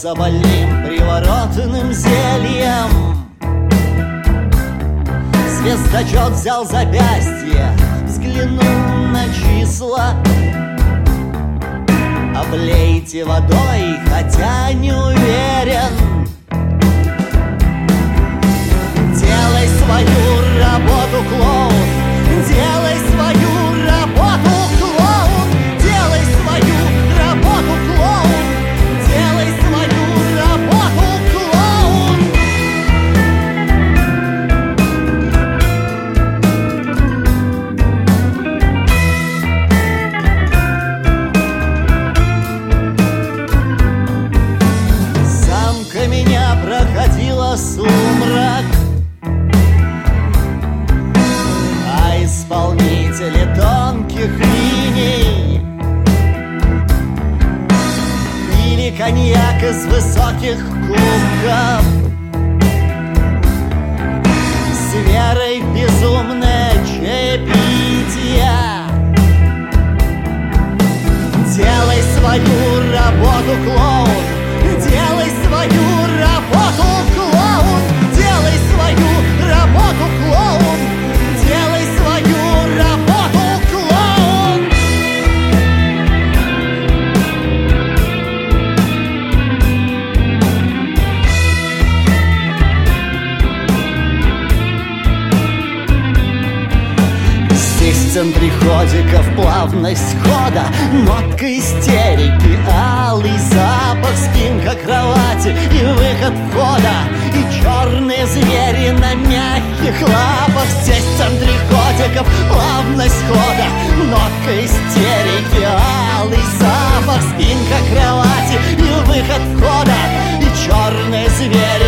Упился больным приворотным зельем. Звездочет взял запястье, взглянул на числа. Облейте водой, хотя не уверен. Делай свою работу, клоун, делай свою работу, клоун, делай свою работу, клоун, делай свою работу, клоун. Замка меня проходила сумрак, а исполнители тонких линий пили коньяк из высоких кубков. С верой в безумное чаепитие. Делай свою работу, клоун, делай свою работу, клоун, делай свою работу, клоун, делай свою работу, клоун. Здесь в центре ходиков плавность хода, нотка истерики, алый запах, спинка кровати и выход входа, и черные звери на мягких лапах. Здесь в центре ходиков плавность хода, нотка истерики, алый запах, спинка кровати и выход входа, и черные звери